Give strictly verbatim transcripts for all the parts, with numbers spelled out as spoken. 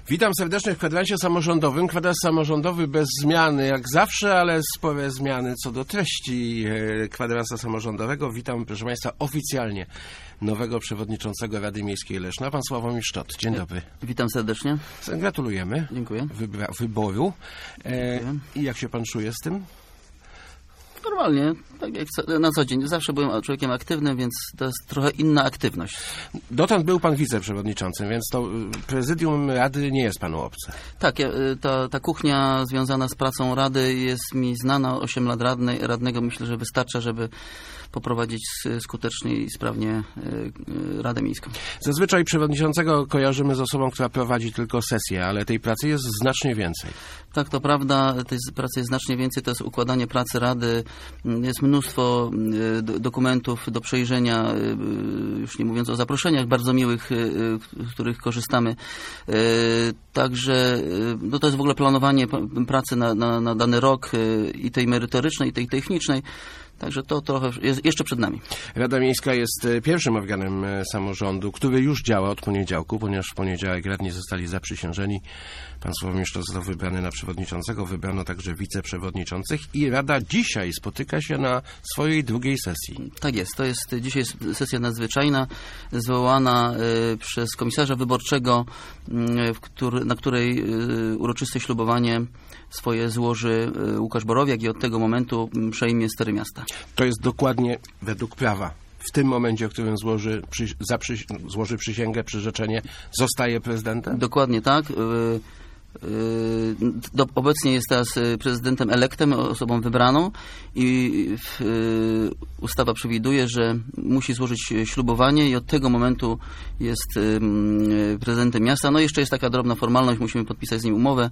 Witam serdecznie w kwadransie samorządowym. Kwadrans samorządowy bez zmiany jak zawsze, ale spore zmiany co do treści kwadransa samorządowego. Witam, proszę Państwa, oficjalnie nowego przewodniczącego Rady Miejskiej Leszna, pan Sławomir Sztot. Dzień dobry. Witam serdecznie. Gratulujemy. Dziękuję. Wybra- wyboru. E, Dziękuję. I jak się pan czuje z tym? Normalnie, tak jak na co dzień. Zawsze byłem człowiekiem aktywnym, więc to jest trochę inna aktywność. Dotąd był pan wiceprzewodniczącym, więc to prezydium Rady nie jest panu obce. Tak, ja, ta, ta kuchnia związana z pracą Rady jest mi znana. osiem lat radnej, radnego myślę, że wystarcza, żeby poprowadzić skutecznie i sprawnie Radę Miejską. Zazwyczaj przewodniczącego kojarzymy z osobą, która prowadzi tylko sesję, ale tej pracy jest znacznie więcej. Tak, to prawda, tej pracy jest znacznie więcej, to jest układanie pracy Rady, jest mnóstwo dokumentów do przejrzenia, już nie mówiąc o zaproszeniach bardzo miłych, z których korzystamy. Także no to jest w ogóle planowanie pracy na, na, na dany rok i tej merytorycznej, i tej technicznej. Także to trochę jest jeszcze przed nami. Rada Miejska jest pierwszym organem samorządu, który już działa od poniedziałku, ponieważ w poniedziałek radni zostali zaprzysiężeni. Pan Sławomir Sztot został wybrany na przewodniczącego, wybrano także wiceprzewodniczących i Rada dzisiaj spotyka się na swojej drugiej sesji. Tak jest, to jest dzisiaj jest sesja nadzwyczajna zwołana y, przez komisarza wyborczego, y, w który, na której y, uroczyste ślubowanie swoje złoży y, Łukasz Borowiak i od tego momentu y, przejmie stery miasta. To jest dokładnie według prawa. W tym momencie, w którym złoży, przy, zaprzy, złoży przysięgę, przyrzeczenie, zostaje prezydentem? Dokładnie tak. Do, obecnie jest teraz prezydentem elektem, osobą wybraną i w, ustawa przewiduje, że musi złożyć ślubowanie i od tego momentu jest prezydentem miasta. No jeszcze jest taka drobna formalność, musimy podpisać z nim umowę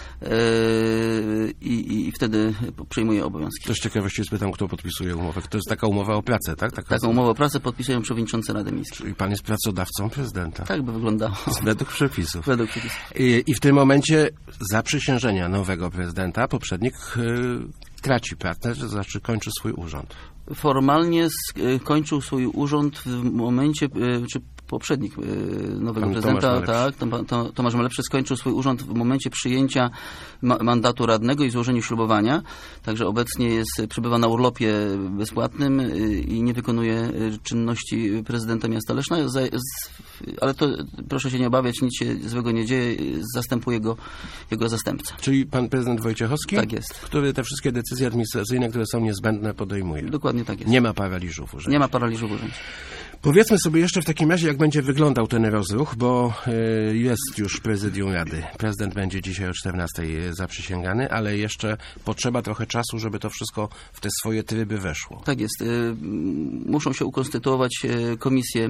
i, i, i wtedy przejmuje obowiązki. To z ciekawości spytam, kto podpisuje umowę. To jest taka umowa o pracę, tak? Taka Taką umowę o pracę podpisują przewodniczący Rady Miejskiej. Czyli pan jest pracodawcą prezydenta. Tak by wyglądało. Według przepisów. Według przepisów. I, I w tym momencie zaprzysiężenia nowego prezydenta poprzednik yy, traci pracę, to znaczy kończy swój urząd. Formalnie skończył swój urząd w momencie, czy poprzednik nowego Pan prezydenta, Tomasz tak, Tomasz Malepszy skończył swój urząd w momencie przyjęcia ma mandatu radnego i złożeniu ślubowania. Także obecnie jest, przebywa na urlopie bezpłatnym i nie wykonuje czynności prezydenta miasta Leszna, ale to proszę się nie obawiać, nic się złego nie dzieje, zastępuje go jego zastępca. Czyli pan prezydent Wojciechowski? Tak jest. Który te wszystkie decyzje administracyjne, które są niezbędne, podejmuje. Dokładnie tak jest. Nie ma paraliżu w urzędzie. Nie ma paraliżu w urzędzie. Powiedzmy sobie jeszcze w takim razie, jak będzie wyglądał ten rozruch, bo y, jest już prezydium Rady. Prezydent będzie dzisiaj o czternastej zaprzysięgany, ale jeszcze potrzeba trochę czasu, żeby to wszystko w te swoje tryby weszło. Tak jest. Y, muszą się ukonstytuować y, komisje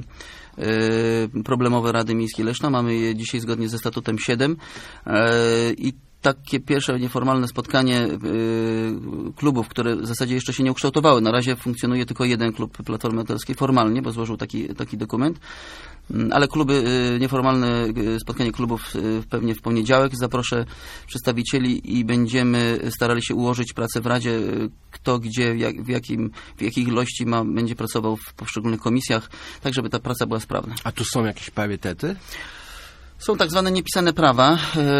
y, problemowe Rady Miejskiej Leszna. Mamy je dzisiaj zgodnie ze statutem siedem y, i takie pierwsze nieformalne spotkanie y, klubów, które w zasadzie jeszcze się nie ukształtowały. Na razie funkcjonuje tylko jeden klub Platformy Obywatelskiej formalnie, bo złożył taki, taki dokument. Ale kluby, y, nieformalne y, spotkanie klubów y, pewnie w poniedziałek. Zaproszę przedstawicieli i będziemy starali się ułożyć pracę w Radzie, y, kto gdzie, jak, w, jakim, w jakiej ilości ma, będzie pracował w poszczególnych komisjach, tak żeby ta praca była sprawna. A tu są jakieś parytety? Są tak zwane niepisane prawa,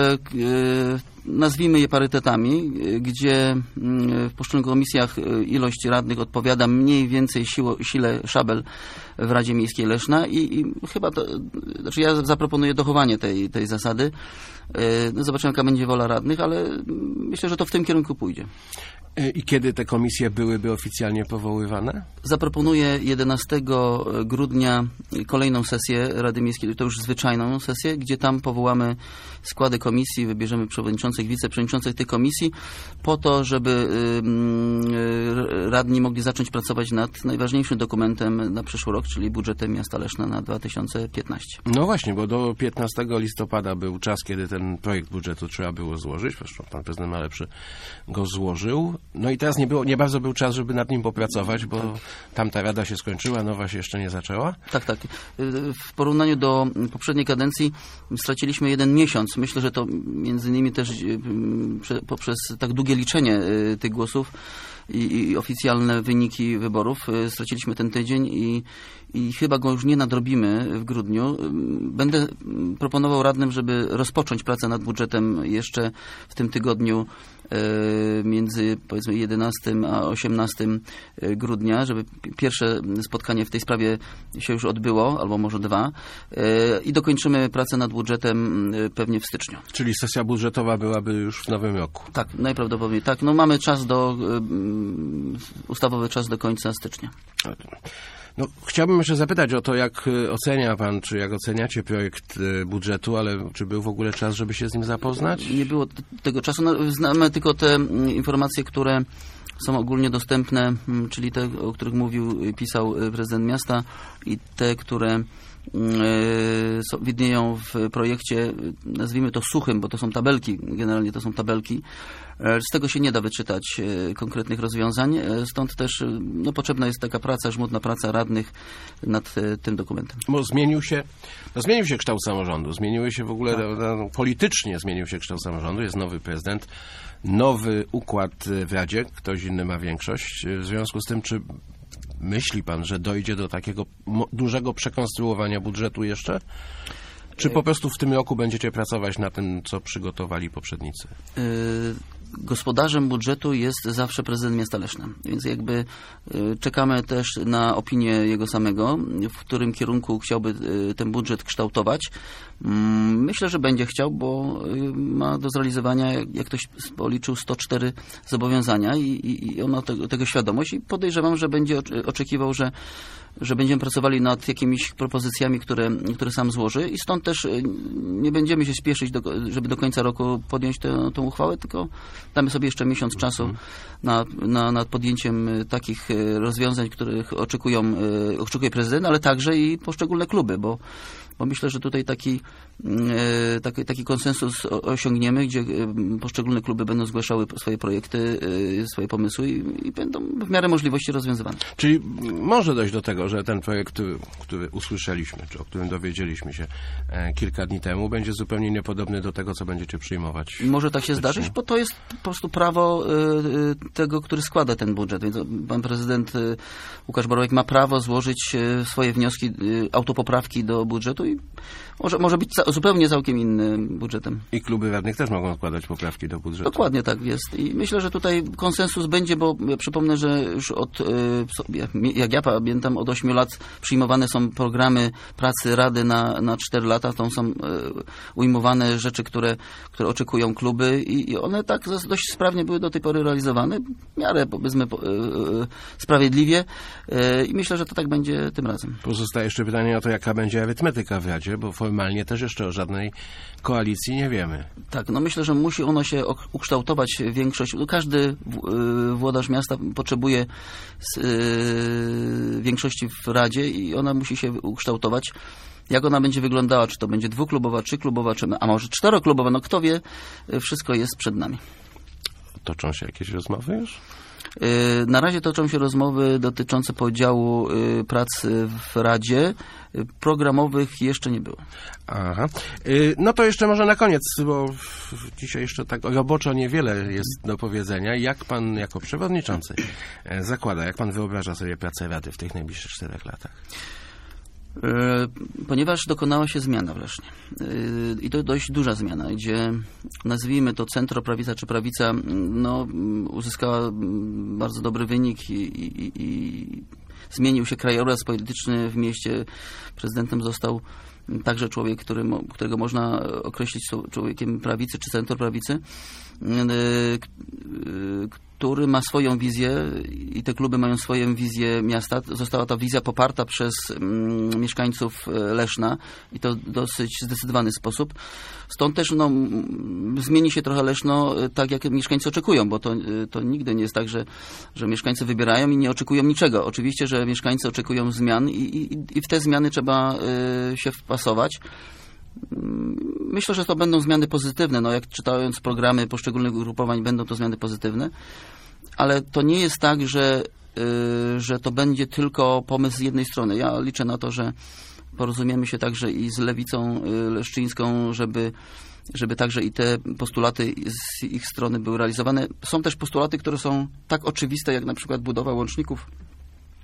nazwijmy je parytetami, gdzie w poszczególnych komisjach ilość radnych odpowiada mniej więcej siło, sile szabel w Radzie Miejskiej Leszna i, i chyba to, znaczy ja zaproponuję dochowanie tej, tej zasady. No zobaczymy, jaka będzie wola radnych, ale myślę, że to w tym kierunku pójdzie. I kiedy te komisje byłyby oficjalnie powoływane? Zaproponuję jedenastego grudnia kolejną sesję Rady Miejskiej, to już zwyczajną sesję, gdzie tam powołamy składy komisji, wybierzemy przewodniczących, wiceprzewodniczących tych komisji, po to, żeby radni mogli zacząć pracować nad najważniejszym dokumentem na przyszły rok, czyli budżetem miasta Leszna na dwa tysiące piętnasty. No właśnie, bo do piętnastego listopada był czas, kiedy ten projekt budżetu trzeba było złożyć. Zresztą pan prezydent Malepszy go złożył. No i teraz nie, było, nie bardzo był czas, żeby nad nim popracować, bo tak. Tamta rada się skończyła, nowa się jeszcze nie zaczęła. Tak, tak. W porównaniu do poprzedniej kadencji straciliśmy jeden miesiąc. Myślę, że to między innymi też poprzez tak długie liczenie tych głosów i, i oficjalne wyniki wyborów straciliśmy ten tydzień i, i chyba go już nie nadrobimy w grudniu, będę proponował radnym, żeby rozpocząć pracę nad budżetem jeszcze w tym tygodniu między powiedzmy jedenastego a osiemnastego grudnia, żeby pierwsze spotkanie w tej sprawie się już odbyło, albo może dwa, i dokończymy pracę nad budżetem pewnie w styczniu. Czyli sesja budżetowa byłaby już w nowym roku. Tak, najprawdopodobniej tak. No mamy czas do, ustawowy czas do końca stycznia. No, chciałbym jeszcze zapytać o to, jak ocenia pan, czy jak oceniacie projekt budżetu, ale czy był w ogóle czas, żeby się z nim zapoznać? Nie było t- tego czasu. No, znamy tylko te informacje, które są ogólnie dostępne, czyli te, o których mówił i pisał prezydent miasta, i te, które są, widnieją w projekcie, nazwijmy to suchym, bo to są tabelki, generalnie to są tabelki. Z tego się nie da wyczytać konkretnych rozwiązań, stąd też no, potrzebna jest taka praca, żmudna praca radnych nad tym dokumentem. Bo zmienił się, no, zmienił się kształt samorządu, zmieniły się w ogóle, Tak. no, no, politycznie zmienił się kształt samorządu, jest nowy prezydent, nowy układ w Radzie, ktoś inny ma większość. W związku z tym, czy myśli pan, że dojdzie do takiego mo- dużego przekonstruowania budżetu jeszcze? Czy po prostu w tym roku będziecie pracować na tym, co przygotowali poprzednicy? Yy, gospodarzem budżetu jest zawsze prezydent miasta Leszna, więc jakby yy, czekamy też na opinię jego samego, w którym kierunku chciałby yy, ten budżet kształtować. Yy, myślę, że będzie chciał, bo yy, ma do zrealizowania, jak, jak ktoś policzył, sto cztery zobowiązania i, i, i on ma tego, tego świadomość i podejrzewam, że będzie oczekiwał, że że będziemy pracowali nad jakimiś propozycjami, które, które sam złoży i stąd też nie będziemy się spieszyć, do, żeby do końca roku podjąć tę, tę uchwałę, tylko damy sobie jeszcze miesiąc czasu na, na, nad podjęciem takich rozwiązań, których oczekują, oczekuje prezydent, ale także i poszczególne kluby, bo, bo myślę, że tutaj taki, taki, taki konsensus osiągniemy, gdzie poszczególne kluby będą zgłaszały swoje projekty, swoje pomysły i, i będą w miarę możliwości rozwiązywane. Czyli może dojść do tego, że ten projekt, który, który usłyszeliśmy, czy o którym dowiedzieliśmy się e, kilka dni temu, będzie zupełnie niepodobny do tego, co będziecie przyjmować. Może tak się zdarzyć, bo to jest po prostu prawo y, tego, który składa ten budżet. Więc pan prezydent y, Łukasz Borowek ma prawo złożyć y, swoje wnioski, y, autopoprawki do budżetu i może, może być ca- zupełnie całkiem innym budżetem. I kluby radnych też mogą składać poprawki do budżetu. Dokładnie tak jest. I myślę, że tutaj konsensus będzie, bo ja przypomnę, że już od, y, jak ja pamiętam, od ośmiu lat przyjmowane są programy pracy Rady na, na cztery lata. Tam są y, ujmowane rzeczy, które, które oczekują kluby i, i one tak dość sprawnie były do tej pory realizowane. W miarę, powiedzmy, y, y, sprawiedliwie y, i myślę, że to tak będzie tym razem. Pozostaje jeszcze pytanie o to, jaka będzie arytmetyka w Radzie, bo formalnie też jeszcze o żadnej koalicji nie wiemy. Tak, no myślę, że musi ono się ukształtować większość. Każdy włodarz miasta potrzebuje większości w Radzie i ona musi się ukształtować. Jak ona będzie wyglądała, czy to będzie dwuklubowa, trzyklubowa, czy, a może czteroklubowa, no kto wie, wszystko jest przed nami. Toczą się jakieś rozmowy już? Na razie toczą się rozmowy dotyczące podziału prac w Radzie. Programowych jeszcze nie było. Aha. No to jeszcze może na koniec, bo dzisiaj jeszcze tak roboczo niewiele jest do powiedzenia. Jak pan jako przewodniczący zakłada, jak pan wyobraża sobie pracę Rady w tych najbliższych czterech latach? Ponieważ dokonała się zmiana w Lesznie i to dość duża zmiana, gdzie nazwijmy to centroprawica czy prawica no, uzyskała bardzo dobry wynik i, i, i zmienił się krajobraz polityczny w mieście. Prezydentem został także człowiek, który, którego można określić człowiekiem prawicy czy centroprawicy, który ma swoją wizję i te kluby mają swoją wizję miasta. Została ta wizja poparta przez mm, mieszkańców Leszna i to w dosyć zdecydowany sposób. Stąd też no, zmieni się trochę Leszno tak, jak mieszkańcy oczekują, bo to, to nigdy nie jest tak, że, że mieszkańcy wybierają i nie oczekują niczego. Oczywiście, że mieszkańcy oczekują zmian i, i, i w te zmiany trzeba y, się wpasować. Myślę, że to będą zmiany pozytywne. No, jak czytając programy poszczególnych ugrupowań, będą to zmiany pozytywne, ale to nie jest tak, że, yy, że to będzie tylko pomysł z jednej strony. Ja liczę na to, że porozumiemy się także i z lewicą yy, leszczyńską, żeby, żeby także i te postulaty z ich strony były realizowane. Są też postulaty, które są tak oczywiste, jak na przykład budowa łączników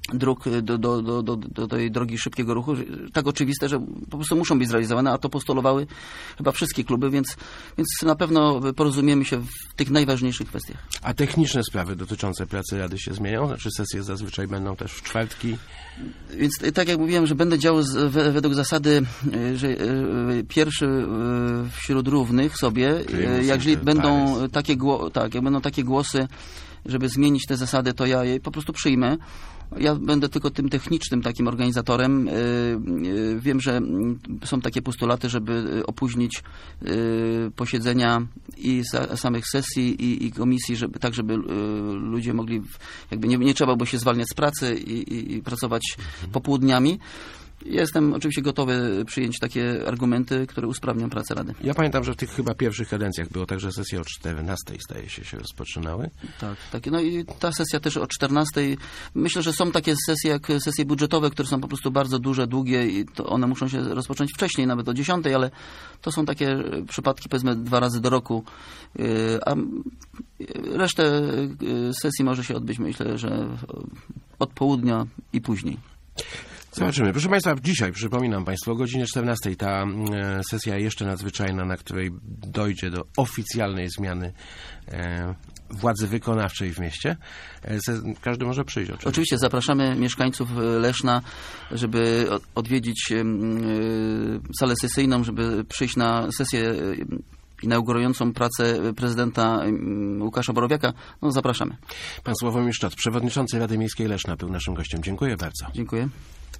dróg do, do, do, do, do tej drogi szybkiego ruchu, tak oczywiste, że po prostu muszą być zrealizowane, a to postulowały chyba wszystkie kluby, więc, więc na pewno porozumiemy się w tych najważniejszych kwestiach. A techniczne sprawy dotyczące pracy Rady się zmienią? Znaczy sesje zazwyczaj będą też w czwartki? Więc tak jak mówiłem, że będę działał z, według zasady, że pierwszy wśród równych sobie, jeżeli będą takie, gło, tak, jak będą takie głosy, żeby zmienić te zasady, to ja je po prostu przyjmę. Ja będę tylko tym technicznym takim organizatorem. Wiem, że są takie postulaty, żeby opóźnić posiedzenia i samych sesji i, i komisji, żeby, tak żeby ludzie mogli, jakby nie, nie trzeba było się zwalniać z pracy i, i, i pracować popołudniami. Jestem oczywiście gotowy przyjąć takie argumenty, które usprawnią pracę Rady. Ja pamiętam, że w tych chyba pierwszych kadencjach było tak, że sesje o czternastej staje się się rozpoczynały. Tak, tak. No i ta sesja też o czternastej. Myślę, że są takie sesje jak sesje budżetowe, które są po prostu bardzo duże, długie i to one muszą się rozpocząć wcześniej, nawet o dziesiątej, ale to są takie przypadki, powiedzmy, dwa razy do roku. A resztę sesji może się odbyć, myślę, że od południa i później. Zobaczymy. Proszę Państwa, dzisiaj, przypominam Państwu, o godzinie czternastej ta e, sesja jeszcze nadzwyczajna, na której dojdzie do oficjalnej zmiany e, władzy wykonawczej w mieście. E, se, każdy może przyjść oczywiście. Oczywiście zapraszamy mieszkańców Leszna, żeby odwiedzić e, salę sesyjną, żeby przyjść na sesję inaugurującą pracę prezydenta Łukasza Borowiaka. No, zapraszamy. Pan Sławomir Sztot, przewodniczący Rady Miejskiej Leszna, był naszym gościem. Dziękuję bardzo. Dziękuję.